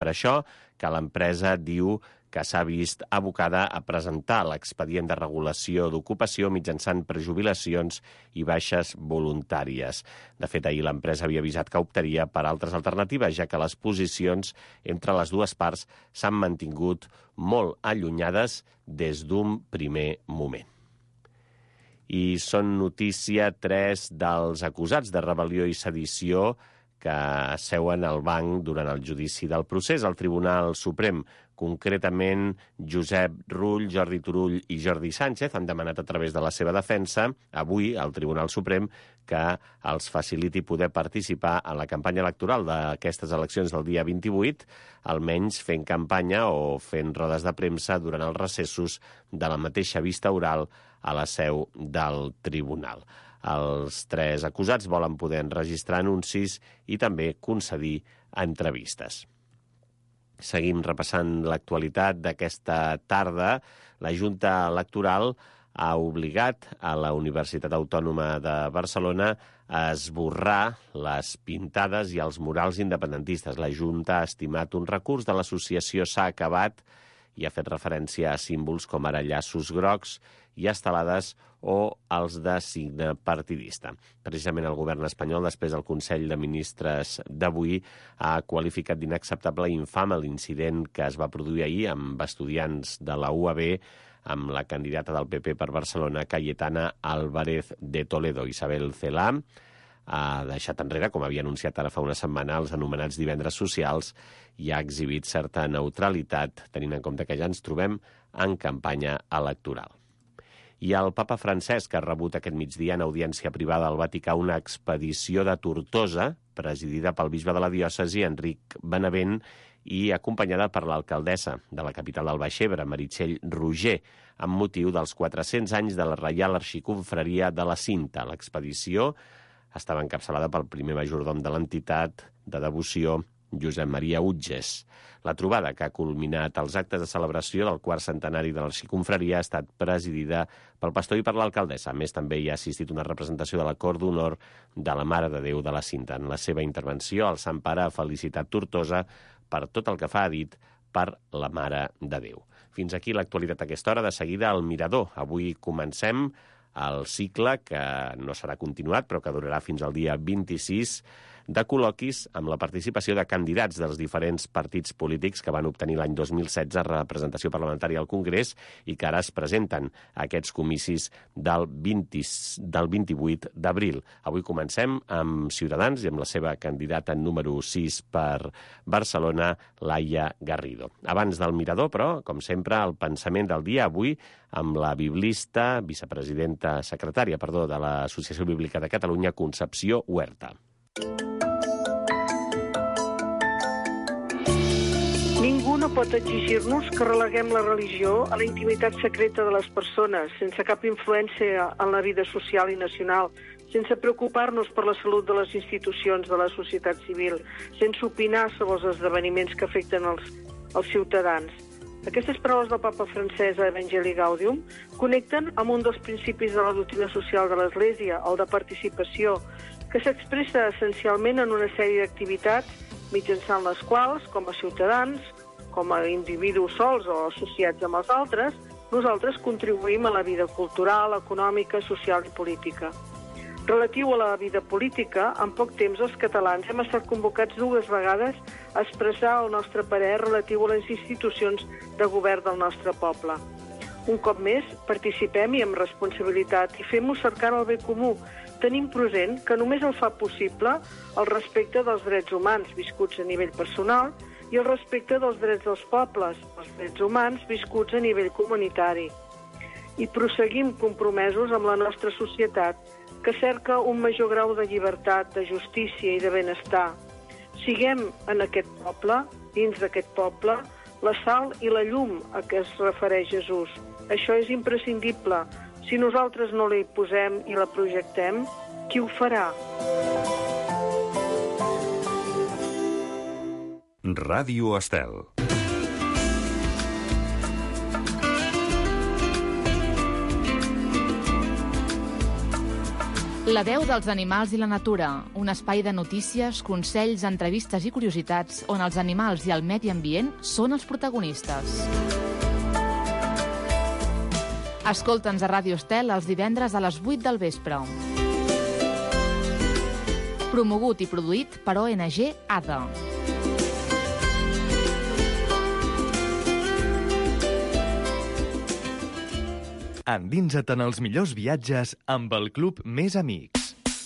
Per això que l'empresa diu que s'ha vist abocada a presentar l'expedient de regulació d'ocupació mitjançant prejubilacions i baixes voluntàries. De fet, ahir l'empresa havia avisat que optaria per altres alternatives, ja que les posicions entre les dues parts s'han mantingut molt allunyades des d'un primer moment. I són notícia 3 dels acusats de rebel·lió i sedició que seuen al banc durant el judici del procés al Tribunal Suprem. Concretament, Josep Rull, Jordi Turull i Jordi Sánchez han demanat a través de la seva defensa avui al Tribunal Suprem que els faciliti poder participar en la campanya electoral d'aquestes eleccions del dia 28, almenys fent campanya o fent rodes de premsa durant els recessos de la mateixa vista oral a la seu del tribunal. Els 3 acusats volen poder enregistrar anuncis i també concedir entrevistes. Seguim repassant l'actualitat d'aquesta tarda. La Junta Electoral ha obligat a la Universitat Autònoma de Barcelona a esborrar les pintades i els murals independentistes. La Junta ha estimat un recurs de l'associació S'ha acabat i ha fet referència a símbols com ara llaços grocs i estelades o els de signe partidista. Precisament el govern espanyol, després del Consell de Ministres d'avui, ha qualificat d'inacceptable i infame l'incident que es va produir ahir amb estudiants de la UAB amb la candidata del PP per Barcelona, Cayetana Álvarez de Toledo. Isabel Celaá ha deixat enrere, com havia anunciat ara fa una setmana, els anomenats divendres socials i ha exhibit certa neutralitat, tenint en compte que ja ens trobem en campanya electoral. I el papa Francesc ha rebut aquest migdia en audiència privada al Vaticà una expedició de Tortosa, presidida pel bisbe de la diòcesi, Enric Benavent, i acompanyada per l'alcaldessa de la capital del Baix Ebre, Meritxell Roger, amb motiu dels 400 anys de la Reial Arxiconfraria de la Cinta. L'expedició estava encapçalada pel primer majordom de l'entitat de devoció, Josep Maria Utges. La trobada, que ha culminat els actes de celebració del quart centenari de l'Arxiconfraria, ha estat presidida pel pastor i per l'alcaldessa. A més, també hi ha assistit una representació de la Cort d'Honor de la Mare de Déu de la Cinta. En la seva intervenció, el Sant Pare ha felicitat Tortosa per tot el que fa, ha dit, per la Mare de Déu. Fins aquí l'actualitat a aquesta hora. De seguida, el Mirador. Avui comencem el cicle, que no serà continuat, però que durarà fins al dia 26, de col·loquis amb la participació de candidats dels diferents partits polítics que van obtenir l'any 2016 representació parlamentària al Congrés i que ara es presenten a aquests comicis del 28 d'abril. Avui comencem amb Ciutadans i amb la seva candidata número 6 per Barcelona, Laia Garrido. Abans del Mirador, però, com sempre, el pensament del dia avui amb la biblista, secretària de l'Associació Bíblica de Catalunya, Concepció Huerta. Ningú no pot exigir-nos que releguem la religió a la intimitat secreta de les persones, sense cap influència en la vida social i nacional, sense preocupar-nos per la salut de les institucions de la societat civil, sense opinar sobre els esdeveniments que afecten els ciutadans. Aquestes paraules del papa francès a Evangelii Gaudium connecten amb un dels principis de la doctrina social de l'Església, el de participació, que s'expressa essencialment en una sèrie d'activitats mitjançant les quals, com a ciutadans, com a individus sols o associats amb els altres, nosaltres contribuïm a la vida cultural, econòmica, social i política. Relatiu a la vida política, en poc temps els catalans hem estat convocats 2 vegades a expressar el nostre parer relatiu a les institucions de govern del nostre poble. Un cop més, participem i amb responsabilitat i fem-ho cercant el bé comú. Tenim present que només el fa possible el respecte dels drets humans viscuts a nivell personal i el respecte dels drets dels pobles, els drets humans viscuts a nivell comunitari. I proseguim compromesos amb la nostra societat, que cerca un major grau de llibertat, de justícia i de benestar. Siguem en aquest poble, dins d'aquest poble, la sal i la llum a què es refereix Jesús. Això és imprescindible. Si nosaltres no la hi posem i la projectem, qui ho farà? Ràdio Estel. La veu dels animals i la natura, un espai de notícies, consells, entrevistes i curiositats on els animals i el medi ambient són els protagonistes. Escolta'ns a Ràdio Estel els divendres a les 8 del vespre. Promogut i produït per ONG ADA. Endinsa't en els millors viatges amb el Club Més Amics.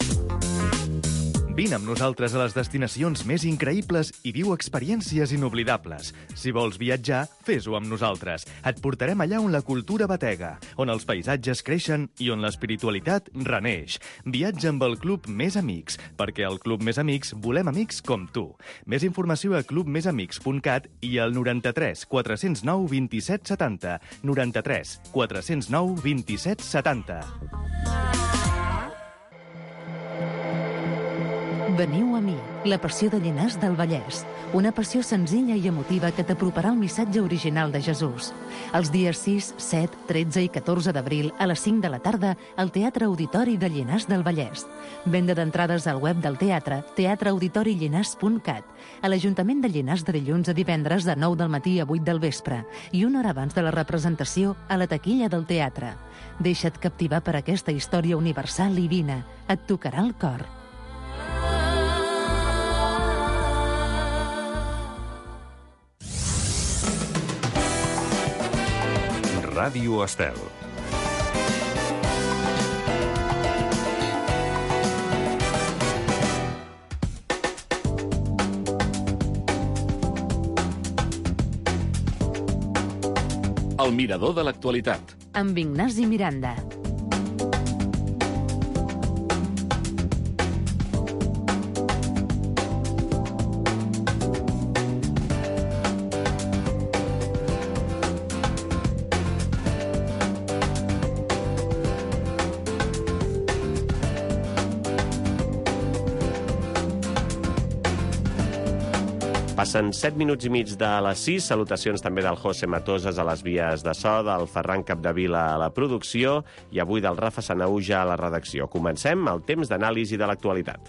Vine amb nosaltres a les destinacions més increïbles i viu experiències inoblidables. Si vols viatjar, fes-ho amb nosaltres. Et portarem allà on la cultura batega, on els paisatges creixen i on l'espiritualitat reneix. Viatja amb el Club Més Amics, perquè al Club Més Amics volem amics com tu. Més informació a clubmesamics.cat i al 93 409 27 70. 93 409 27 70. Veniu a mi, la passió de Llinars del Vallès. Una passió senzilla i emotiva que t'aproparà el missatge original de Jesús. Els dies 6, 7, 13 i 14 d'abril a les 5 de la tarda al Teatre Auditori de Llinars del Vallès. Venda d'entrades al web del teatre, teatreauditorilllinars.cat. A l'Ajuntament de Llinars de dilluns a divendres de 9 del matí a 8 del vespre i una hora abans de la representació a la taquilla del teatre. Deixa't captivar per aquesta història universal i vine. Et tocarà el cor. Ràdio Estel. El mirador de l'actualitat. Amb Ignasi Miranda. Passen 7 minuts i mig de les 6. Salutacions també del José Matoses a les vies de so, del Ferran Capdevila a la producció i avui del Rafa Sanauja a la redacció. Comencem el temps d'anàlisi de l'actualitat.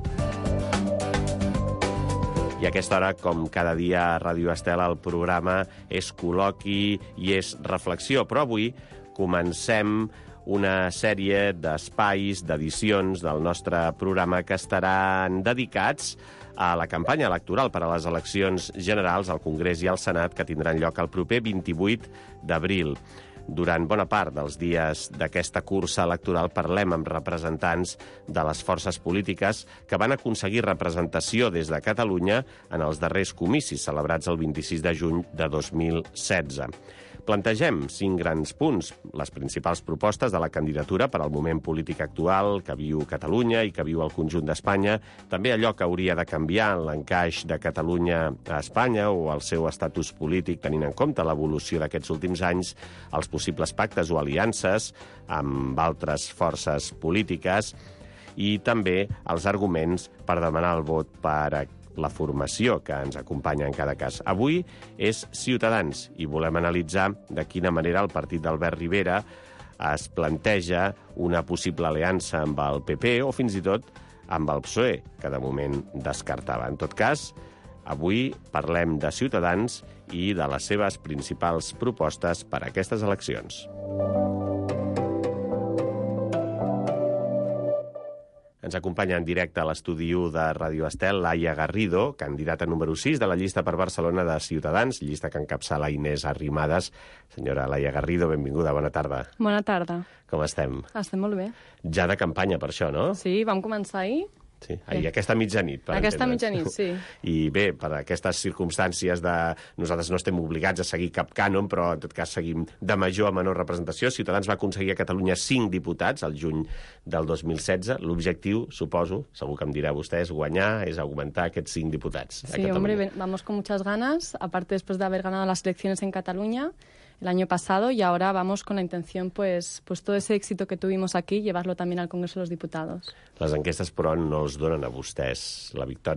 I a aquesta hora, com cada dia a Ràdio Estel, el programa és col·loqui i és reflexió. Però avui comencem una sèrie d'espais, d'edicions del nostre programa que estaran dedicats a la campanya electoral per a les eleccions generals al Congrés i al Senat que tindran lloc el proper 28 d'abril. Durant bona part dels dies d'aquesta cursa electoral parlem amb representants de les forces polítiques que van aconseguir representació des de Catalunya en els darrers comicis celebrats el 26 de juny de 2016. Plantegem 5 grans punts, les principals propostes de la candidatura per al moment polític actual que viu Catalunya i que viu el conjunt d'Espanya, també allò que hauria de canviar en l'encaix de Catalunya a Espanya o el seu estatus polític, tenint en compte l'evolució d'aquests últims anys, els possibles pactes o aliances amb altres forces polítiques i també els arguments per demanar el vot per la formació que ens acompanya en cada cas. Avui és Ciutadans i volem analitzar de quina manera el partit d'Albert Rivera es planteja una possible aliança amb el PP o fins i tot amb el PSOE, que de moment descartava. En tot cas, avui parlem de Ciutadans i de les seves principals propostes per a aquestes eleccions. Ens acompanya en directe a l'estudi 1 de Ràdio Estel Laia Garrido, candidata número 6 de la llista per Barcelona de Ciutadans, llista que encapçala Inés Arrimadas. Senyora Laia Garrido, benvinguda, bona tarda. Bona tarda. Com estem? Estem molt bé. Ja de campanya per això, no? Sí, vam començar ahir. Sí, ahir, aquesta mitjanit. Aquesta mitjanit, sí. I bé, per aquestes circumstàncies de... Nosaltres no estem obligats a seguir cap cànon, però en tot cas seguim de major a menor representació. Ciutadans va aconseguir a Catalunya 5 diputats al juny del 2016. L'objectiu, suposo, segur que em dirà vostè, és guanyar, és augmentar aquests 5 diputats a Catalunya. Sí, hombre, vamos con muchas ganas, aparte después de haber ganado las elecciones en Cataluña el año pasado y ahora vamos con la intención, pues todo ese éxito que tuvimos aquí, llevarlo también al Congreso de los Diputados. Les enquestes, però, no els donen a vostès la victòria,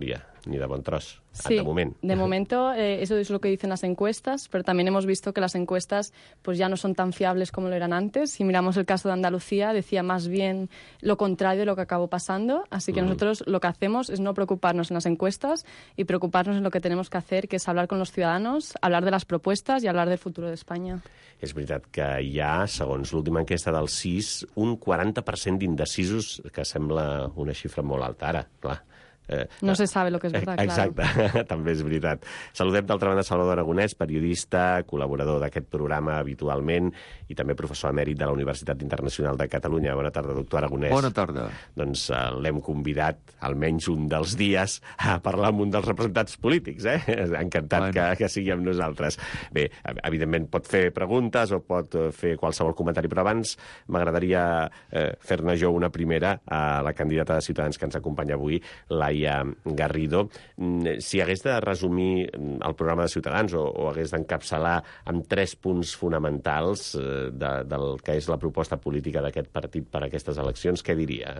ni de bon tros, Sí, de moment. De momento eso es lo que dicen las encuestas, pero también hemos visto que las encuestas pues ya no son tan fiables como lo eran antes. Si miramos el caso de Andalucía, decía más bien lo contrario de lo que acabó pasando. Así que nosotros lo que hacemos es no preocuparnos en las encuestas y preocuparnos en lo que tenemos que hacer, que és hablar con los ciudadanos, hablar de las propuestas y hablar del futuro de España. És veritat que hi ha, segons l'última enquesta del CIS, un 40% d'indecisos, que sembla una xifra molt alta ara, clar. No se sabe lo que es verdad, Exacte, claro. també és veritat. Saludem d'altra banda Salvador Aragonès, periodista, col·laborador d'aquest programa habitualment i també professor emèrit de la Universitat Internacional de Catalunya. Bona tarda, doctor Aragonès. Bona tarda. Doncs l'hem convidat, almenys un dels dies, a parlar amb un dels representants polítics, Encantat que sigui amb nosaltres. Bé, evidentment pot fer preguntes o pot fer qualsevol comentari, però abans m'agradaria fer-ne jo una primera a la candidata de Ciutadans que ens acompanya avui, Laia Garrido. Si hagués de resumir el programa de Ciutadans o hagués d'encapçalar amb 3 punts fonamentals del que és la proposta política d'aquest partit per a aquestes eleccions, què diria?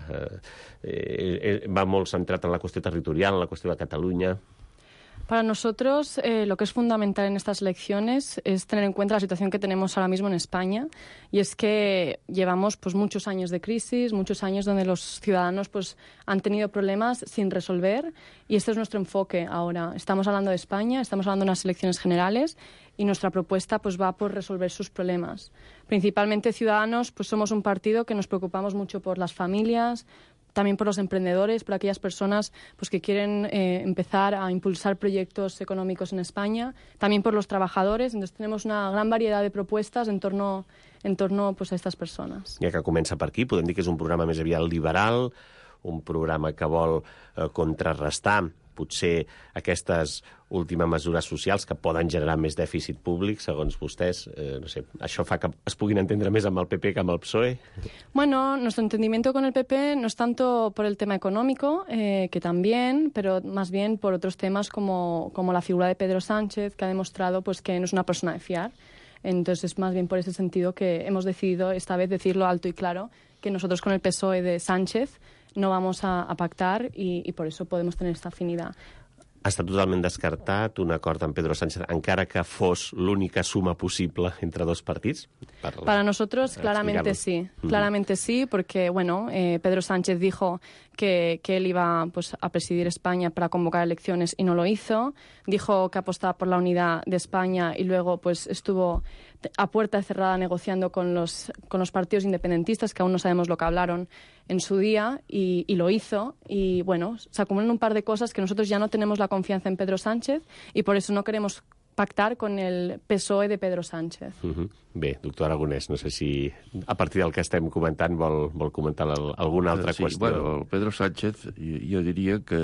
Va molt centrat en la qüestió territorial, en la qüestió de Catalunya. Para nosotros lo que es fundamental en estas elecciones es tener en cuenta la situación que tenemos ahora mismo en España, y es que llevamos pues muchos años de crisis, muchos años donde los ciudadanos pues han tenido problemas sin resolver, y este es nuestro enfoque ahora. Estamos hablando de España, estamos hablando de unas elecciones generales y nuestra propuesta pues va por resolver sus problemas. Principalmente Ciudadanos, pues somos un partido que nos preocupamos mucho por las familias, también por los emprendedores, por aquellas personas pues que quieren empezar a impulsar proyectos económicos en España, también por los trabajadores. Entonces tenemos una gran variedad de propuestas en torno pues, a estas personas. Ja que comença per aquí, podem dir que és un programa més aviat liberal, un programa que vol contrarrestar potser aquestes últimes mesures socials que poden generar més dèficit públic, segons vostès. No sé, això fa que es puguin entendre més amb el PP que amb el PSOE? Bueno, nuestro entendimiento con el PP no es tanto por el tema económico, que también, pero más bien por otros temas como la figura de Pedro Sánchez, que ha demostrado pues que no es una persona de fiar. Entonces, es más bien por ese sentido que hemos decidido esta vez decirlo alto y claro, que nosotros con el PSOE de Sánchez no vamos a pactar y por eso podemos tener esta afinidad. Està totalment descartat un acord amb Pedro Sánchez, encara que fos l'única suma possible entre dos partits? Para nosotros, claramente sí. Claramente sí, porque, bueno, Pedro Sánchez dijo que él iba pues, a presidir España para convocar elecciones y no lo hizo. Dijo que apostaba por la unidad de España y luego pues estuvo a puerta cerrada negociando con los partidos independentistas, que aún no sabemos lo que hablaron en su día, y lo hizo. Y, bueno, se acumulan un par de cosas que nosotros ya no tenemos la confianza en Pedro Sánchez y por eso no queremos pactar con el PSOE de Pedro Sánchez. Bé, doctor Aragonès, no sé si a partir del que estem comentant vol comentar alguna altra qüestió. Bueno, el Pedro Sánchez jo diria que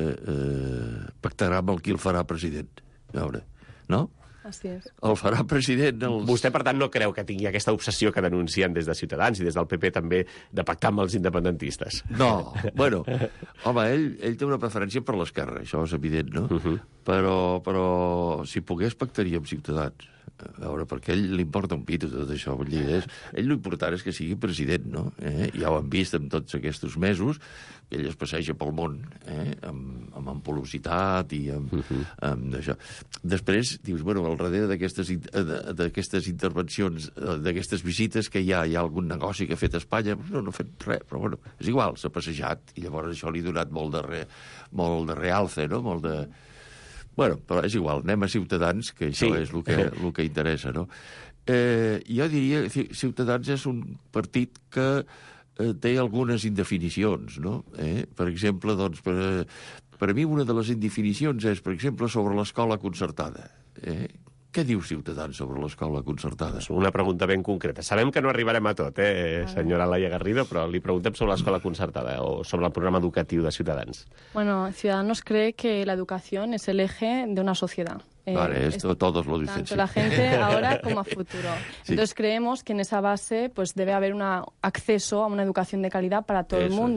pactarà amb el qui el farà president. A veure, no? Así es. El farà president... Vostè, per tant, no creu que tingui aquesta obsessió que denuncien des de Ciutadans i des del PP també de pactar amb els independentistes? No, bueno, home, ell té una preferència per l'esquerra, això és evident, no? Però si pogués pactaria amb Ciutadans. A veure, perquè a ell li importa un pito tot això. Vull dir, ell l'important és que sigui president, no? Ja ho hem vist en tots aquests mesos, que ell es passeja pel món amb ampulositat i amb això. Després, dius, bueno, al darrere d'aquestes intervencions, d'aquestes visites, que hi ha algun negoci que ha fet a Espanya, no ha fet res, però bueno, és igual, s'ha passejat, i llavors això li ha donat molt de realce, no? Molt de... Bueno, però és igual, anem a Ciutadans, que això és el que interessa, no? Jo diria que Ciutadans és un partit que té algunes indefinicions, no? Per exemple, doncs, per a mi una de les indefinicions és, per exemple, sobre l'escola concertada. Què diu Ciutadans sobre l'escola concertada? És una pregunta ben concreta. Sabem que no arribarem a tot, senyora Laia Garrido, però li preguntem sobre l'escola concertada o sobre el programa educatiu de Ciutadans. Bueno, Ciudadanos cree que la educación es el eje de una sociedad. Vale, esto todos lo dicen. Tanto la gente ahora como a futuro. Sí. Entonces creemos que en esa base pues debe haber un acceso a una educación de calidad para todo el mundo.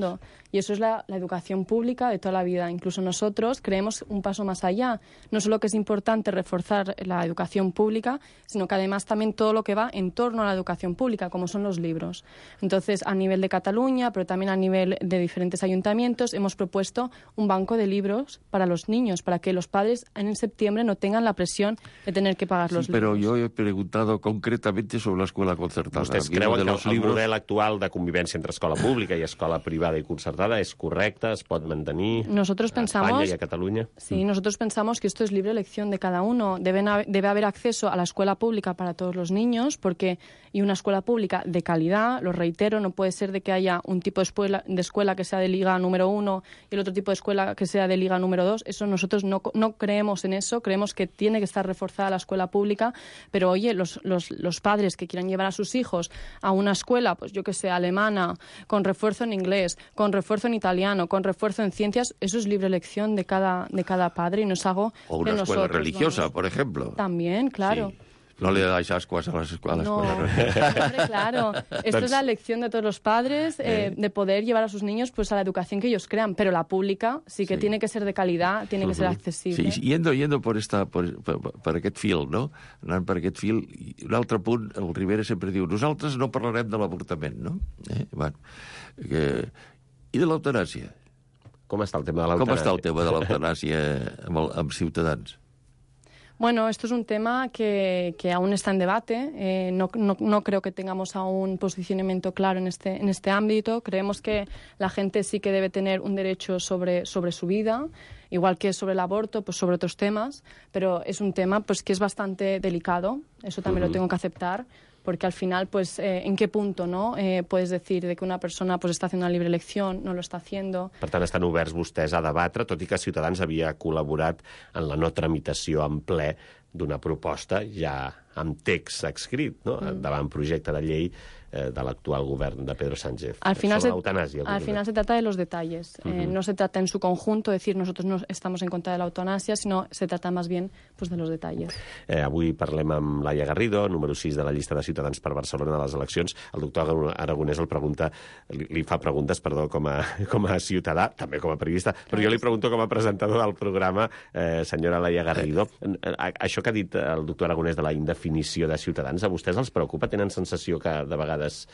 Y eso es la educación pública de toda la vida. Incluso nosotros creemos un paso más allá. No solo que es importante reforzar la educación pública, sino que además también todo lo que va en torno a la educación pública, como son los libros. Entonces, a nivel de Cataluña, pero también a nivel de diferentes ayuntamientos, hemos propuesto un banco de libros para los niños, para que los padres en septiembre no tengan la presión de tener que pagar los libros. Pero yo he preguntado concretamente sobre la escuela concertada. ¿Vostès creuen que el model actual de convivència entre escola pública i escola privada i concertada és correcte, es pot mantenir a España y a Cataluña? Sí, nosotros pensamos que esto es libre elección de cada uno. Debe haber acceso a la escuela pública para todos los niños, y una escuela pública de calidad, lo reitero, no puede ser de que haya un tipo de escuela que sea de liga número 1 y el otro tipo de escuela que sea de liga número 2. Eso nosotros no creemos en eso, creemos que tiene que estar reforzada la escuela pública, pero oye, los padres que quieran llevar a sus hijos a una escuela, pues yo que sé, alemana, con refuerzo en inglés, con refuerzo en italiano, con refuerzo en ciencias, eso es libre elección de cada padre y no es algo o una escuela religiosa, por ejemplo. También, claro. Sí. No le dais ascuas a las escuelas. No, hombre, claro. Esto es la elección de todos los padres, de poder llevar a sus niños pues a la educación que ellos crean, pero la pública sí que tiene que ser de calidad, tiene que ser accesible. Sí, yendo per aquest fil, no? Anant per aquest fil, un altre punt, el Rivera sempre diu, nosaltres no parlarem de l'avortament, no? Bueno, i de l'eutanàsia? Com està el tema de l'eutanàsia? Com està el tema de l'eutanàsia amb Ciutadans? Bueno, esto es un tema que aún está en debate. No creo que tengamos aún un posicionamiento claro en este ámbito. Creemos que la gente sí que debe tener un derecho sobre su vida, igual que sobre el aborto, pues sobre otros temas, pero es un tema pues que es bastante delicado. Eso también lo tengo que aceptar. Porque al final, pues, ¿en qué punto, no? Puedes decir de que una persona pues, està haciendo una libre elección, no lo está haciendo. Per tant, estan oberts vostès a debatre, tot i que Ciutadans havia col·laborat en la no tramitació en ple d'una proposta ja amb text escrit, no? Davant projecte de llei de l'actual govern de Pedro Sánchez. Al final, sobre l'eutanàsia. Al final se trata de los detalles. No se trata en su conjunto, decir nosotros no estamos en contra de la eutanasia, sino se trata más bien pues, de los detalles. Avui parlem amb Laia Garrido, número 6 de la llista de Ciutadans per Barcelona a les eleccions. El doctor Aragonès li fa preguntes, com a ciutadà, també com a periodista, però jo li pregunto com a presentador del programa, senyora Laia Garrido. Això que ha dit el doctor Aragonès de la indefinició de Ciutadans, a vostès els preocupa? Tenen sensació que de vegades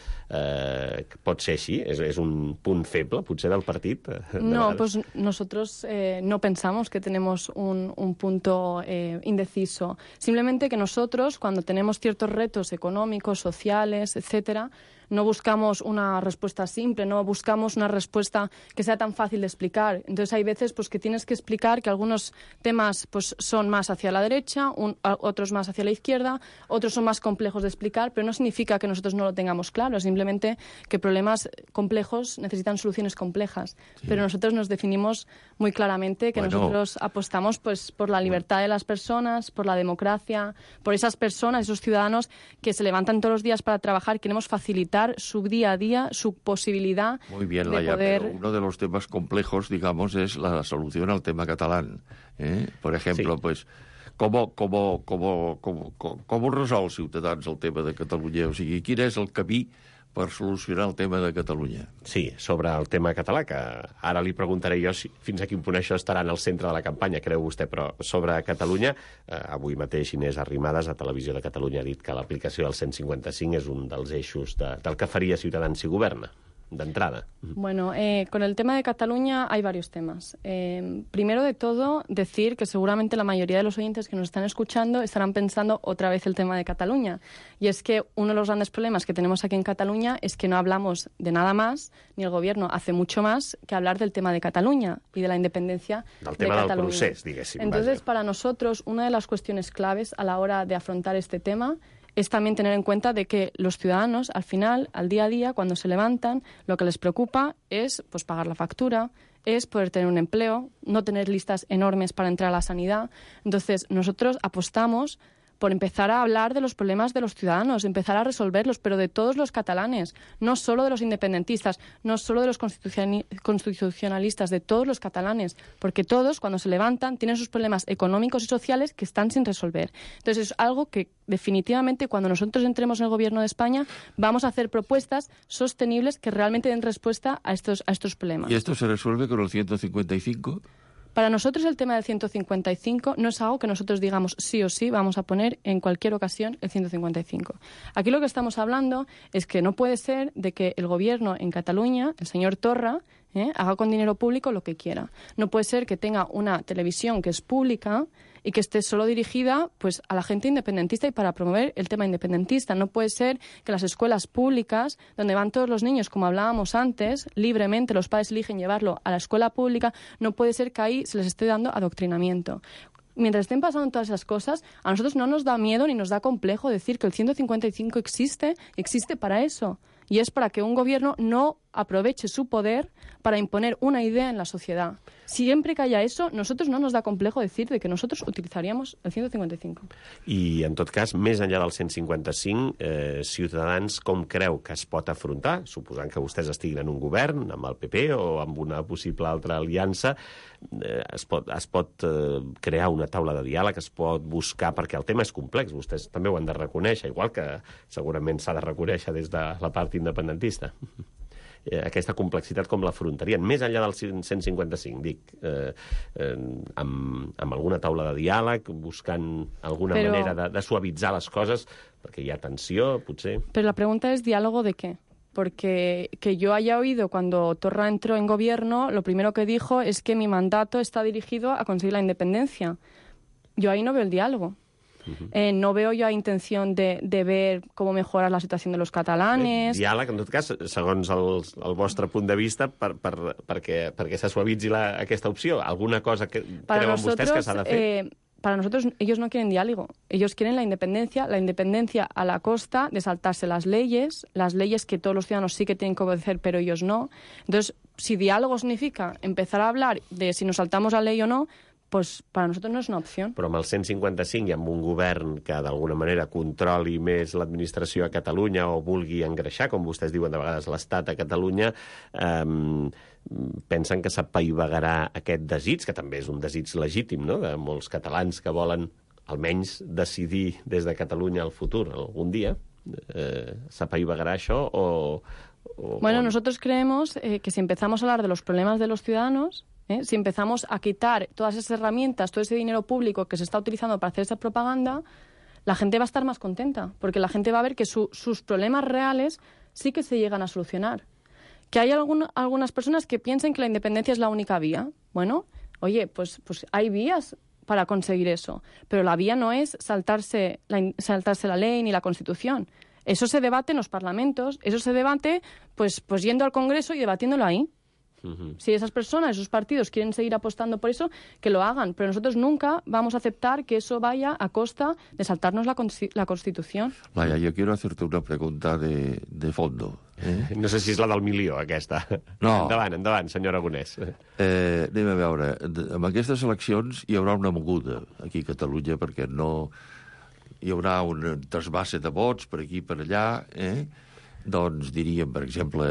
pot ser així? És un punt feble, potser, del partit? No, pues nosotros no pensamos que tenemos un punto indeciso. Simplemente que nosotros, cuando tenemos ciertos retos económicos, sociales, etcétera, no buscamos una respuesta simple, no buscamos una respuesta que sea tan fácil de explicar. Entonces hay veces pues, que tienes que explicar que algunos temas pues, son más hacia la derecha, otros más hacia la izquierda, otros son más complejos de explicar, pero no significa que nosotros no lo tengamos claro, simplemente que problemas complejos necesitan soluciones complejas. Sí. Pero nosotros nos definimos muy claramente que nosotros apostamos pues, por la libertad de las personas, por la democracia, por esas personas, esos ciudadanos que se levantan todos los días para trabajar. Queremos facilitar su día a día, su posibilidad Muy bien, de Laia, poder... pero uno de los temas complejos, digamos, es la solución al tema catalán. Por ejemplo, pues, ¿cómo resol Ciutadans el tema de Catalunya? O sigui, quin és el camí per solucionar el tema de Catalunya? Sí, sobre el tema català, que ara li preguntaré jo fins a quin punt això estarà en el centre de la campanya, creu vostè, però sobre Catalunya, avui mateix Inés Arrimadas, a Televisió de Catalunya, ha dit que l'aplicació del 155 és un dels eixos del que faria Ciutadans si governa, d'entrada. Bueno, con el tema de Cataluña hay varios temas. Primero de todo, decir que seguramente la mayoría de los oyentes que nos están escuchando estarán pensando otra vez el tema de Cataluña. Y es que uno de los grandes problemas que tenemos aquí en Cataluña es que no hablamos de nada más, ni el gobierno hace mucho más que hablar del tema de Cataluña y de la independencia de Cataluña. Del tema del procés, diguéssim. Entonces, para nosotros, una de las cuestiones claves a la hora de afrontar este tema es también tener en cuenta de que los ciudadanos, al final, al día a día, cuando se levantan, lo que les preocupa es pues, pagar la factura, es poder tener un empleo, no tener listas enormes para entrar a la sanidad. Entonces, nosotros apostamos por empezar a hablar de los problemas de los ciudadanos, empezar a resolverlos, pero de todos los catalanes, no solo de los independentistas, no solo de los constitucionalistas, de todos los catalanes, porque todos, cuando se levantan, tienen sus problemas económicos y sociales que están sin resolver. Entonces, es algo que definitivamente, cuando nosotros entremos en el Gobierno de España, vamos a hacer propuestas sostenibles que realmente den respuesta a estos problemas. ¿Y esto se resuelve con el 155? Para nosotros el tema del 155 no es algo que nosotros digamos sí o sí vamos a poner en cualquier ocasión el 155. Aquí lo que estamos hablando es que no puede ser de que el gobierno en Cataluña, el señor Torra, haga con dinero público lo que quiera. No puede ser que tenga una televisión que es pública y que esté solo dirigida pues a la gente independentista y para promover el tema independentista. No puede ser que las escuelas públicas, donde van todos los niños, como hablábamos antes, libremente los padres eligen llevarlo a la escuela pública, no puede ser que ahí se les esté dando adoctrinamiento. Mientras estén pasando todas esas cosas, a nosotros no nos da miedo ni nos da complejo decir que el 155 existe para eso. Y es para que un gobierno no aproveche su poder para imponer una idea en la sociedad. Siempre que haya eso, nosotros no nos da complejo decir de que nosotros utilizaríamos el 155. I, en tot cas, més enllà del 155, Ciutadans com creu que es pot afrontar, suposant que vostès estiguin en un govern, amb el PP o amb una possible altra aliança, es pot crear una taula de diàleg, es pot buscar, perquè el tema és complex, vostès també ho han de reconèixer, igual que segurament s'ha de reconèixer des de la part independentista. Aquesta complexitat com l'afrontarien, més enllà del 155, dic, amb alguna taula de diàleg, buscant alguna manera de suavitzar les coses, perquè hi ha tensió, potser. Pero la pregunta es, ¿diálogo de qué? Porque que yo haya oído cuando Torra entró en gobierno, lo primero que dijo es que mi mandato está dirigido a conseguir la independencia. Yo ahí no veo el diálogo. No veo jo intenció de ver com mejorar la situació de los catalanes. Diàleg, en tot cas, segons el vostre punt de vista, perquè se suavitzi aquesta opció. Alguna cosa que creuen vostès que s'ha de fer? Para nosotros, ellos no quieren diálogo. Ellos quieren la independencia a la costa de saltarse las leyes que todos los ciudadanos sí que tienen que obedecer, pero ellos no. Entonces, si diálogo significa empezar a hablar de si nos saltamos la ley o no, pues para nosotros no és una opció. Però amb el 155 i amb un govern que d'alguna manera controli més l'administració a Catalunya o vulgui engreixar, com vostès diuen de vegades l'Estat a Catalunya, pensen que s'apaivagarà aquest desig, que també és un desig legítim, no?, de molts catalans que volen almenys decidir des de Catalunya el futur algun dia. ¿S'apaivagará això o...? Bueno, nosotros creemos que si empezamos a hablar de los problemas de los ciudadanos, si empezamos a quitar todas esas herramientas, todo ese dinero público que se está utilizando para hacer esa propaganda, la gente va a estar más contenta, porque la gente va a ver que sus problemas reales sí que se llegan a solucionar. Que hay algunas personas que piensen que la independencia es la única vía. Bueno, oye, pues hay vías para conseguir eso, pero la vía no es saltarse la ley ni la Constitución. Eso se debate en los parlamentos, eso se debate pues yendo al Congreso y debatiéndolo ahí. Si esas personas, esos partidos quieren seguir apostando por eso, que lo hagan, pero nosotros nunca vamos a aceptar que eso vaya a costa de saltarnos la Constitución. Laia, yo quiero hacerte una pregunta de fondo. No sé si és la del milió, aquesta. No. Endavant, senyor Aragonès. Anem a veure, amb aquestes eleccions hi haurà una moguda aquí a Catalunya, perquè no hi haurà un trasbassa de vots per aquí i per allà, doncs diríem, per exemple,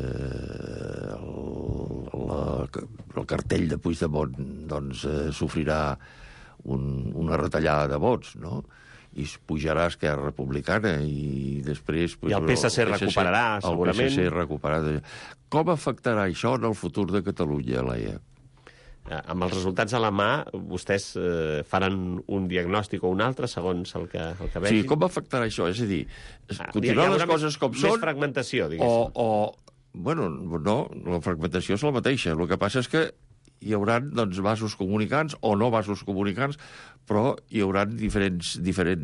el cartell de Puigdemont doncs, sofrirà una retallada de vots, no?, i pujarà Esquerra Republicana i després... I el PSC recuperarà, segurament. El PSC recuperarà. Com afectarà això en el futur de Catalunya, Laia? Amb els resultats a la mà, vostès faran un diagnòstic o un altre, segons el que vegin? Sí, com afectarà això? És a dir, continuar les coses com són... Més fragmentació, diguéssim. Bueno, no, la fragmentació és la mateixa. El que passa és que hi haurà doncs, vasos comunicants o no vasos comunicants, però hi haurà diferents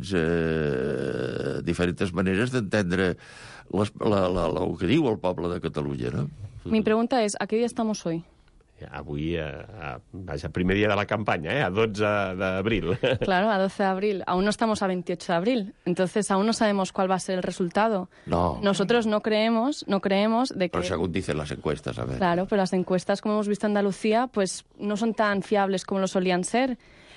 maneres d'entendre el que diu el poble de Catalunya, no? Mi pregunta és, ¿a qué día estamos hoy? Avui, primer día de la campaña, a 12 d'abril. Claro, a 12 de abril. Aún no estamos a 28 de abril. Entonces, aún no sabemos cuál va a ser el resultado. No. Nosotros no creemos de que... Pero según dicen las encuestas, a ver. Claro, pero las encuestas, como hemos visto en Andalucía, pues no son tan fiables como lo solían ser.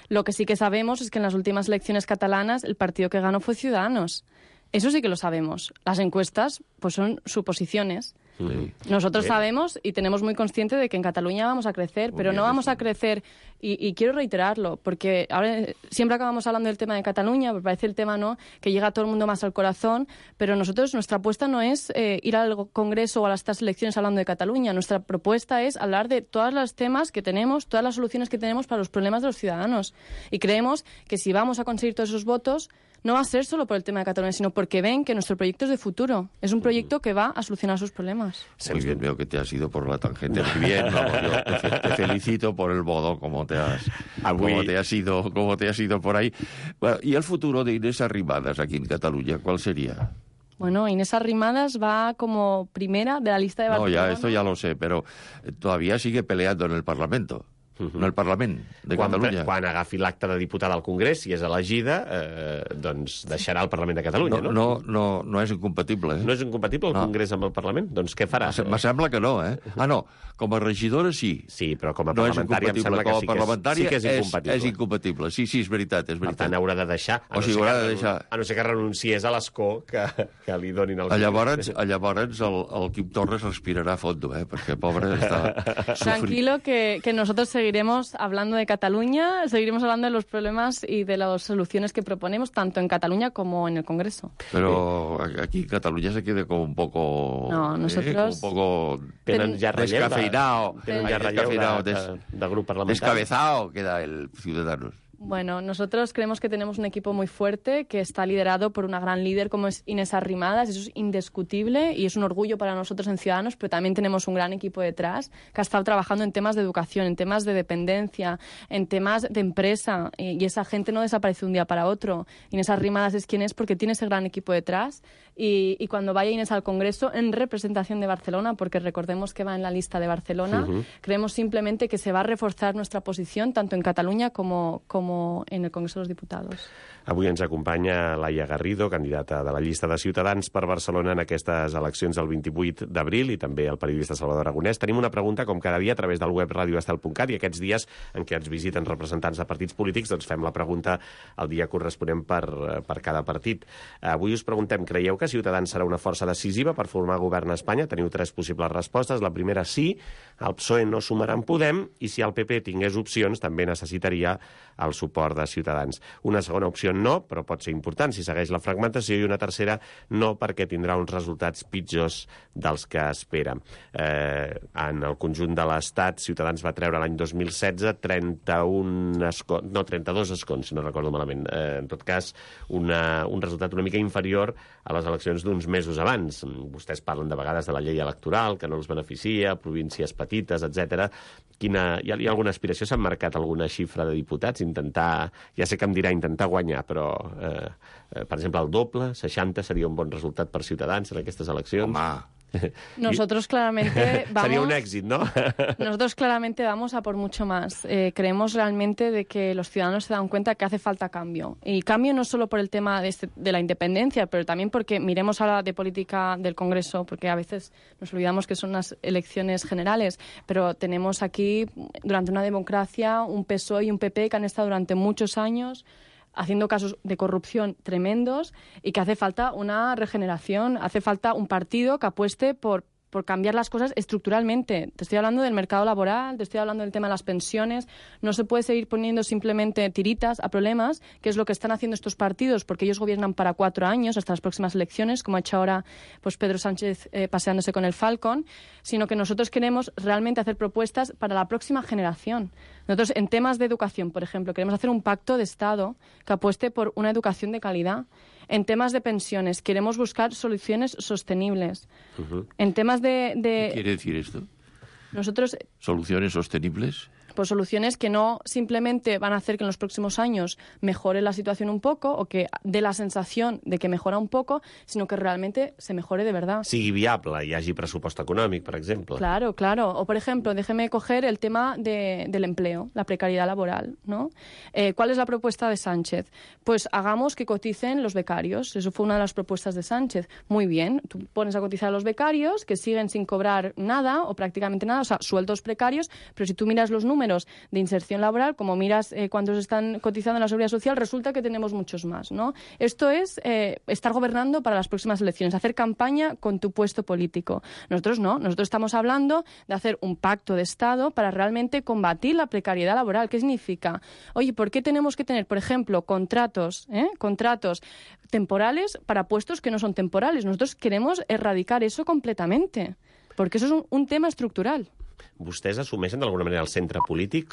Lo que sí que sabemos es que en las últimas elecciones catalanas el partido que ganó fue Ciudadanos. Eso sí que lo sabemos. Las encuestas pues son suposiciones. Sí. Nosotros sabemos y tenemos muy consciente de que en Cataluña vamos a crecer, pero no vamos a crecer, y quiero reiterarlo, porque ahora siempre acabamos hablando del tema de Cataluña, me parece el tema que llega a todo el mundo más al corazón, pero nuestra apuesta no es ir al Congreso o a estas elecciones hablando de Cataluña. Nuestra propuesta es hablar de todos los temas que tenemos, todas las soluciones que tenemos para los problemas de los ciudadanos. Y creemos que si vamos a conseguir todos esos votos, no va a ser solo por el tema de Cataluña, sino porque ven que nuestro proyecto es de futuro. Es un proyecto que va a solucionar sus problemas. Muy bien, veo que te has ido por la tangente. Muy bien, vamos, yo te felicito por el modo como te has ido por ahí. Bueno, ¿y el futuro de Inés Arrimadas aquí en Cataluña, cuál sería? Bueno, Inés Arrimadas va como primera de la lista de Barcelona. No, esto ya lo sé, pero todavía sigue peleando en el Parlamento. En el Parlament de Catalunya. Quan agafi l'acte de diputada al Congrés, si és elegida, doncs deixarà el Parlament de Catalunya, no? No és incompatible, eh? No és incompatible el Congrés amb el Parlament? Doncs què farà? Me sembla que no, eh? Ah, no, com a regidora sí. Sí, però com a parlamentària em sembla que sí que és incompatible. És incompatible, sí, és veritat, és veritat. Per tant, haurà de deixar, a no ser que renunciés a l'escó que li donin el... Llavors el Quim Torres respirarà a fondo, perquè pobre està sofrint. Tranquilo, que nosotros seguiremos hablando de Cataluña, seguiremos hablando de los problemas y de las soluciones que proponemos, tanto en Cataluña como en el Congreso. Pero aquí Cataluña se queda como un poco... No, nosotros... un poco descafeinado. De grup parlamentari. Descabezado queda el Ciudadanos. Bueno, nosotros creemos que tenemos un equipo muy fuerte que está liderado por una gran líder como es Inés Arrimadas. Eso es indiscutible y es un orgullo para nosotros en Ciudadanos, pero también tenemos un gran equipo detrás que ha estado trabajando en temas de educación, en temas de dependencia, en temas de empresa, y esa gente no desaparece de un día para otro. Inés Arrimadas es quien es porque tiene ese gran equipo detrás, y cuando vaya Inés al Congreso en representación de Barcelona, porque recordemos que va en la lista de Barcelona, creemos simplemente que se va a reforzar nuestra posición tanto en Cataluña como en el Congreso de los Diputados. Avui ens acompanya Laia Garrido, candidata de la llista de Ciutadans per Barcelona en aquestes eleccions del 28 d'abril, i també el periodista Salvador Aragonès. Tenim una pregunta, com cada dia, a través del web radioestel.cat, i aquests dies en què ens visiten representants de partits polítics, doncs fem la pregunta el dia corresponent per cada partit. Avui us preguntem, creieu que Ciutadans serà una força decisiva per formar govern a Espanya? Teniu 3 possibles respostes. La primera, sí, el PSOE no sumarà amb Podem, i si el PP tingués opcions també necessitaria el suport de Ciutadans. Una segona opció, no, però pot ser important si segueix la fragmentació, i una tercera, no, perquè tindrà uns resultats pitjors dels que espera. En el conjunt de l'Estat, Ciutadans va treure l'any 2016 32 escons, si no recordo malament. En tot cas, un resultat una mica inferior a les eleccions d'uns mesos abans. Vostès parlen de vegades de la llei electoral, que no els beneficia, províncies petites, etc. Hi ha alguna aspiració? S'han marcat alguna xifra de diputats? Intentar, ja sé que em dirà intentar guanyar, però, per exemple, el doble, 60, seria un bon resultat per Ciutadans en aquestes eleccions? Home... Nosotros claramente vamos... Sería un éxito, ¿no? Nosotros claramente vamos a por mucho más. Creemos realmente de que los ciudadanos se dan cuenta que hace falta cambio. Y cambio no solo por el tema de la independencia, pero también porque miremos ahora de política del Congreso, porque a veces nos olvidamos que son unas elecciones generales, pero tenemos aquí, durante una democracia, un PSOE y un PP que han estado durante muchos años haciendo casos de corrupción tremendos, y que hace falta una regeneración, hace falta un partido que apueste por cambiar las cosas estructuralmente. Te estoy hablando del mercado laboral, te estoy hablando del tema de las pensiones. No se puede seguir poniendo simplemente tiritas a problemas, que es lo que están haciendo estos partidos, porque ellos gobiernan para 4 años, hasta las próximas elecciones, como ha hecho ahora pues Pedro Sánchez paseándose con el Falcon, sino que nosotros queremos realmente hacer propuestas para la próxima generación. Nosotros, en temas de educación, por ejemplo, queremos hacer un pacto de Estado que apueste por una educación de calidad. En temas de pensiones, queremos buscar soluciones sostenibles. En temas de... ¿Qué quiere decir esto? Nosotros... ¿Soluciones sostenibles? Pues soluciones que no simplemente van a hacer que en los próximos años mejore la situación un poco, o que dé la sensación de que mejora un poco, sino que realmente se mejore de verdad. Sigui viable, hi hagi pressupost econòmic, per exemple. Claro, claro. O, por ejemplo, déjeme coger el tema del empleo, la precariedad laboral, ¿no? ¿Cuál es la propuesta de Sánchez? Pues hagamos que coticen los becarios. Eso fue una de las propuestas de Sánchez. Muy bien, tú pones a cotizar a los becarios, que siguen sin cobrar nada o prácticamente nada, o sea, sueldos precarios, pero si tú miras los números números de inserción laboral, como miras cuántos están cotizando en la Seguridad Social, resulta que tenemos muchos más, ¿no? Esto es estar gobernando para las próximas elecciones, hacer campaña con tu puesto político. Nosotros no, nosotros estamos hablando de hacer un pacto de Estado para realmente combatir la precariedad laboral. ¿Qué significa? Oye, ¿por qué tenemos que tener, por ejemplo, contratos temporales para puestos que no son temporales? Nosotros queremos erradicar eso completamente, porque eso es un tema estructural. Vostès assumeixen d'alguna manera el centre polític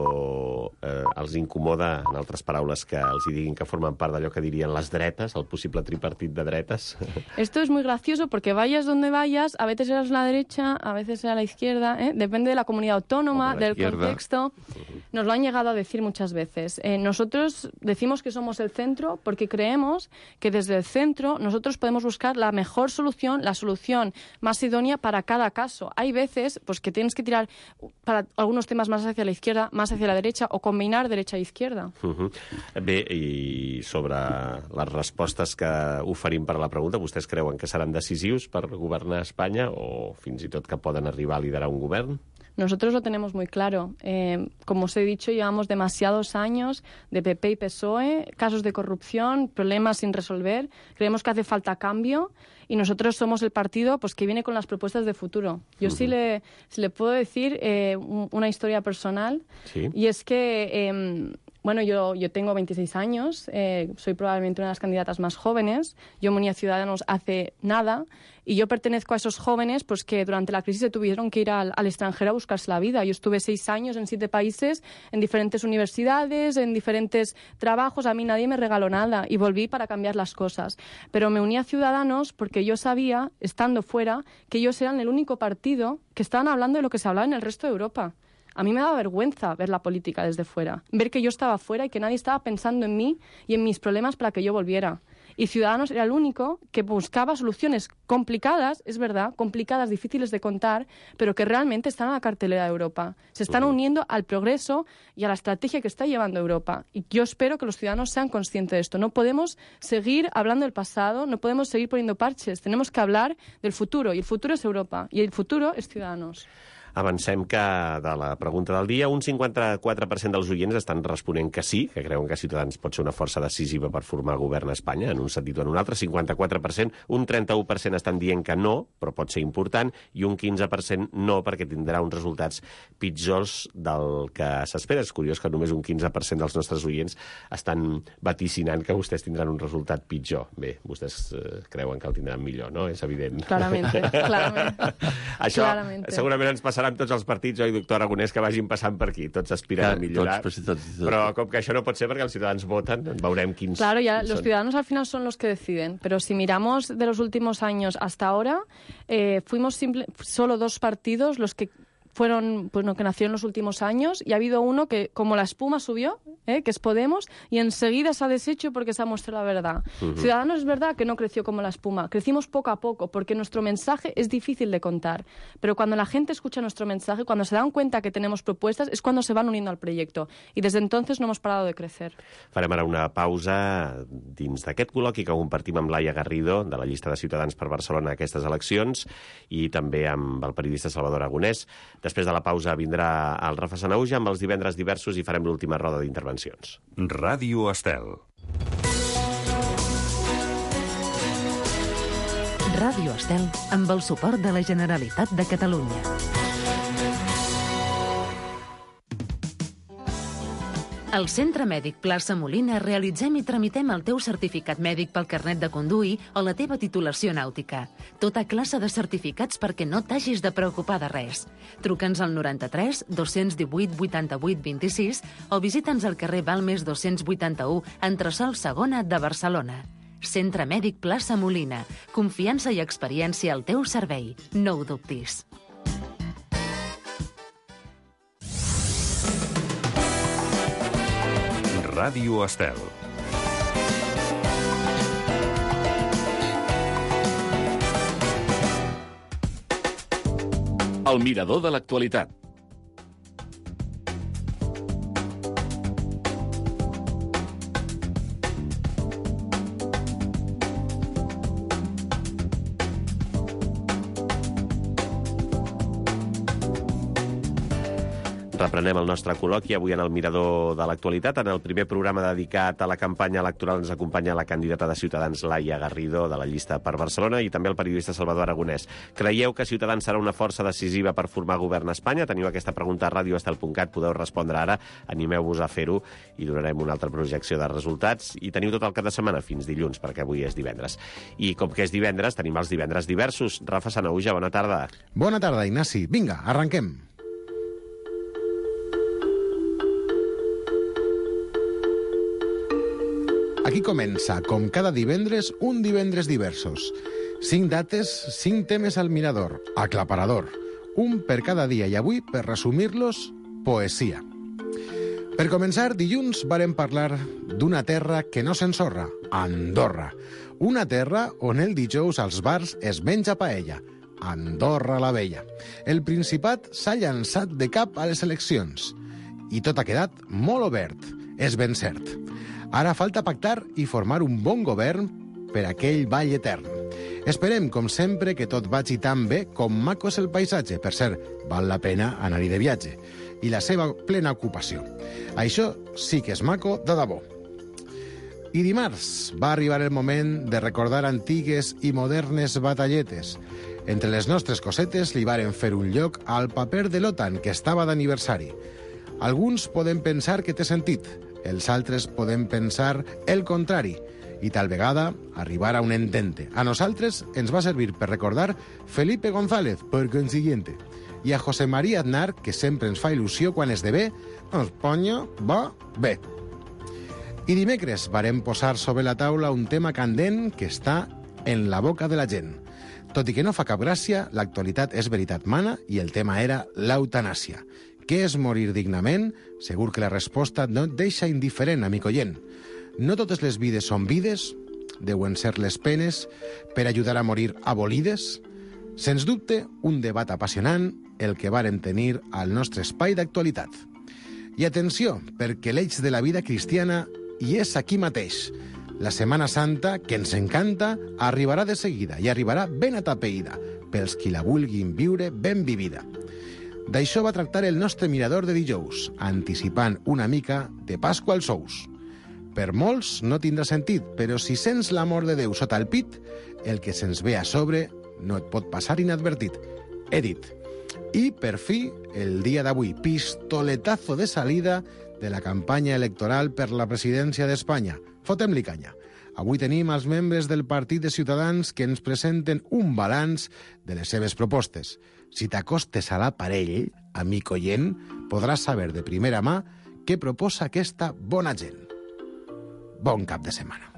o els incomoda, en altres paraules, que els hi diguin que formen part d'allò que dirien les dretes, el possible tripartit de dretes? Esto es muy gracioso porque vayas donde vayas, a veces eres la derecha, a veces eres la izquierda, depende de la comunidad autónoma, del contexto. Nos lo han llegado a decir muchas veces. Nosotros decimos que somos el centro porque creemos que desde el centro nosotros podemos buscar la mejor solución, la solución más idónea para cada caso. Hay veces pues que tienes que tirar para algunos temas más hacia la izquierda, más hacia la derecha, o combinar derecha e izquierda. Bé, i sobre les respostes que oferim per a la pregunta, vostès creuen que seran decisius per governar Espanya o fins i tot que poden arribar a liderar un govern? Nosotros lo tenemos muy claro. Como os he dicho, llevamos demasiados años de PP y PSOE, casos de corrupción, problemas sin resolver. Creemos que hace falta cambio y nosotros somos el partido pues que viene con las propuestas de futuro. Yo sí le puedo decir una historia personal. ¿Sí? Y es que... Bueno, yo tengo 26 años, soy probablemente una de las candidatas más jóvenes. Yo me uní a Ciudadanos hace nada y yo pertenezco a esos jóvenes pues que durante la crisis se tuvieron que ir al extranjero a buscarse la vida. Yo estuve 6 años en 7 países, en diferentes universidades, en diferentes trabajos. A mí nadie me regaló nada y volví para cambiar las cosas. Pero me uní a Ciudadanos porque yo sabía, estando fuera, que ellos eran el único partido que estaban hablando de lo que se hablaba en el resto de Europa. A mí me daba vergüenza ver la política desde fuera, ver que yo estaba fuera y que nadie estaba pensando en mí y en mis problemas para que yo volviera. Y Ciudadanos era el único que buscaba soluciones complicadas, es verdad, complicadas, difíciles de contar, pero que realmente están en la cartelera de Europa. Se están uniendo al progreso y a la estrategia que está llevando Europa. Y yo espero que los ciudadanos sean conscientes de esto. No podemos seguir hablando del pasado, no podemos seguir poniendo parches. Tenemos que hablar del futuro, y el futuro es Europa, y el futuro es Ciudadanos. Avancem que de la pregunta del dia, un 54% dels oients estan responent que sí, que creuen que Ciutadans pot ser una força decisiva per formar govern a Espanya, en un sentit o en un altre, 54%, un 31% estan dient que no, però pot ser important, i un 15% no, perquè tindrà uns resultats pitjors del que s'espera. És curiós que només un 15% dels nostres oients estan vaticinant que vostès tindran un resultat pitjor. Bé, vostès creuen que el tindran millor, no? És evident. Claramente. Això claramente. Segurament ens passarà amb tots els partits, oi, doctor Aragonès, que vagin passant per aquí. Tots aspiren a millorar. Però com que això no pot ser perquè els ciutadans voten, veurem quins... Claro, ya los ciudadanos al final son los que deciden, pero si miramos de los últimos años hasta ahora, fuimos solo 2 partidos los que fueron, pues, que nacieron en los últimos años, y ha habido uno que, como la espuma, subió, que es Podemos, y enseguida se ha deshecho porque se ha mostrado la verdad. Ciudadanos es verdad que no creció como la espuma, crecimos poco a poco, porque nuestro mensaje es difícil de contar, pero cuando la gente escucha nuestro mensaje, cuando se dan cuenta que tenemos propuestas, es cuando se van uniendo al proyecto, y desde entonces no hemos parado de crecer. Farem ara una pausa dins d'aquest col·loqui que compartim amb Laia Garrido, de la llista de Ciutadans per Barcelona a aquestes eleccions, i també amb el periodista Salvador Aragonès. Després de la pausa vindrà el Rafa Sanauja amb els divendres diversos i farem l'última roda d'intervencions. Ràdio Estel. Ràdio Estel amb el suport de la Generalitat de Catalunya. Al Centre Mèdic Plaça Molina realitzem i tramitem el teu certificat mèdic pel carnet de conduir o la teva titulació nàutica. Tota classe de certificats perquè no t'hagis de preocupar de res. Truca'ns al 93 218 88 26 o visita'ns al carrer Balmes 281, entresòl Segona de Barcelona. Centre Mèdic Plaça Molina. Confiança i experiència al teu servei. No ho dubtis. Ràdio Estel. El mirador de l'actualitat. Reprenem el nostre col·loqui avui en el Mirador de l'Actualitat. En el primer programa dedicat a la campanya electoral ens acompanya la candidata de Ciutadans, Laia Garrido, de la llista per Barcelona, i també el periodista Salvador Aragonès. Creieu que Ciutadans serà una força decisiva per formar govern a Espanya? Teniu aquesta pregunta a radioestel.cat, podeu respondre ara, animeu-vos a fer-ho i donarem una altra projecció de resultats. I teniu tot el cap de setmana fins dilluns, perquè avui és divendres. I com que és divendres, tenim els divendres diversos. Rafa Sanahuja, bona tarda. Bona tarda, Ignasi. Vinga, arrenquem. Aquí comença, com cada divendres, un divendres diversos. 5 dates, 5 temes al mirador. Aclaparador. Un per cada dia i avui, per resumir-los, poesia. Per començar, dilluns vàrem parlar d'una terra que no s'ensorra, Andorra. Una terra on el dijous als bars es menja paella. Andorra la Vella. El Principat s'ha llançat de cap a les eleccions. I tot ha quedat molt obert. És ben cert. Ara falta pactar i formar un bon govern per aquell vall etern. Esperem, com sempre, que tot vagi tan bé com maco és el paisatge. Per cert, val la pena anar-hi de viatge. I la seva plena ocupació. Això sí que és maco de debò. I dimarts va arribar el moment de recordar antigues i modernes batalletes. Entre les nostres cosetes li varen fer un lloc al paper de l'OTAN, que estava d'aniversari. Alguns podem pensar que té sentit, els altres podem pensar el contrari, i tal vegada arribar a un entente. A nosaltres ens va servir per recordar Felipe González, per consiguiente, i a José María Aznar, que sempre ens fa il·lusió quan esdevé Espanya va bé. I dimecres varem posar sobre la taula un tema candent que està en la boca de la gent. Tot i que no fa cap gràcia, l'actualitat és veritat mana i el tema era l'eutanàsia. Què és morir dignament? Segur que la resposta no et deixa indiferent, amic oient. No totes les vides són vides, deuen ser les penes per ajudar a morir abolides. Sens dubte, un debat apassionant, el que varen tenir al nostre espai d'actualitat. I atenció, perquè l'eix de la vida cristiana hi és aquí mateix. La Setmana Santa, que ens encanta, arribarà de seguida i arribarà ben atapeïda, pels qui la vulguin viure ben vivida. D'això va tractar el nostre mirador de dijous, anticipant una mica de Pasqua als ous. Per molts no tindrà sentit, però si sents l'amor de Déu sota el pit, el que se'ns ve a sobre no et pot passar inadvertit. He dit. I, per fi, el dia d'avui, pistoletazo de salida de la campanya electoral per la presidència d'Espanya. Fotem-li canya. Avui tenim els membres del Partit de Ciutadans que ens presenten un balanç de les seves propostes. Si t'acostes a l'aparell, amic oient, podràs saber de primera mà què proposa aquesta bona gent. Bon cap de setmana.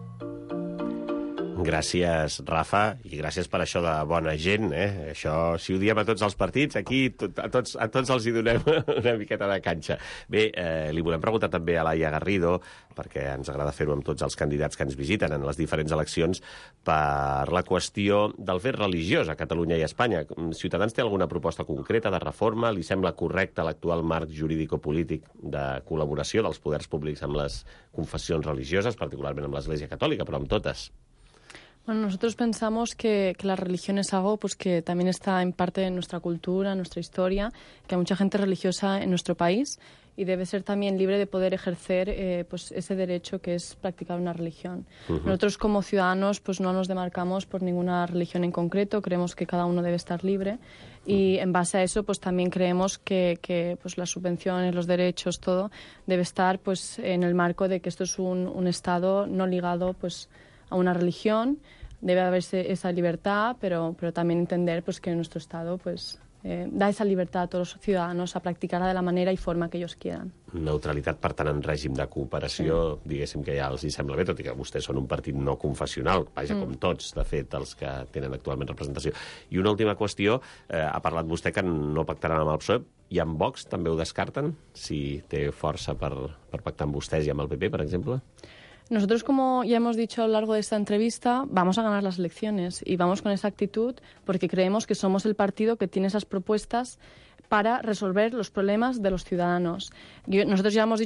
Gràcies, Rafa, i gràcies per això de bona gent, Això, si ho diem a tots els partits, aquí a tots els hi donem una miqueta de canxa. Bé, li volem preguntar també a Laia Garrido, perquè ens agrada fer-ho amb tots els candidats que ens visiten en les diferents eleccions, per la qüestió del fet religiós a Catalunya i a Espanya. Ciutadans té alguna proposta concreta de reforma? Li sembla correcte l'actual marc jurídico-polític de col·laboració dels poders públics amb les confessions religioses, particularment amb l'Església Catòlica, però amb totes? Bueno, nosotros pensamos que la religión es algo pues que también está en parte de nuestra cultura, nuestra historia, que hay mucha gente religiosa en nuestro país y debe ser también libre de poder ejercer pues ese derecho que es practicar una religión. Nosotros como ciudadanos pues no nos demarcamos por ninguna religión en concreto, creemos que cada uno debe estar libre y en base a eso pues también creemos que pues las subvenciones, los derechos, todo debe estar pues en el marco de que esto es un Estado no ligado pues a una religión, debe haberse esa libertad, pero también entender pues que nuestro Estado pues da esa libertad a todos los ciudadanos a practicar-la de la manera i forma que ells quieran. Neutralitat, per tant, en règim de cooperació, diguéssim que ja els hi sembla bé, tot i que vostès són un partit no confessional, vaja, com tots, de fet, els que tenen actualment representació. I una última qüestió, ha parlat vostè que no pactaran amb el PSOE, i amb Vox també ho descarten, si té força per pactar amb vostès i amb el PP, per exemple? Nosotros, como ya hemos dicho a lo largo de esta entrevista, vamos a ganar las elecciones y vamos con esa actitud porque creemos que somos el partido que tiene esas propuestas para resolver los problemas de los ciudadanos. Nosotros ya hemos dicho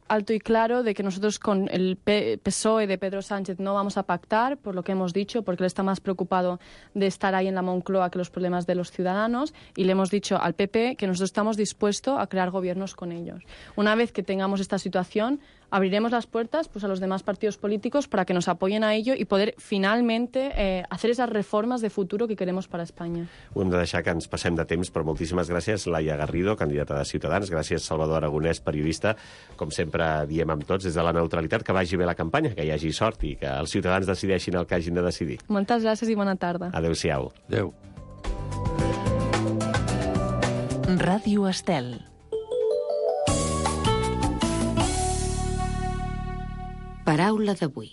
alto y claro de que nosotros con el PSOE de Pedro Sánchez no vamos a pactar, por lo que hemos dicho, porque él está más preocupado de estar ahí en la Moncloa que los problemas de los ciudadanos, y le hemos dicho al PP que nosotros estamos dispuestos a crear gobiernos con ellos. Una vez que tengamos esta situación, abriremos las puertas pues, a los demás partidos políticos para que nos apoyen a ello y poder finalmente hacer esas reformas de futuro que queremos para España. Ho hem de deixar que ens passem de temps, però moltíssimes gràcies, Laia Garrido, candidata de Ciutadans. Gràcies, Salvador Aragonès, periodista. Com sempre diem amb tots, des de la neutralitat, que vagi bé la campanya, que hi hagi sort i que els ciutadans decideixin el que hagin de decidir. Moltes gràcies i bona tarda. Adéu-siau. Adéu. Ràdio Estel. Paraula d'avui.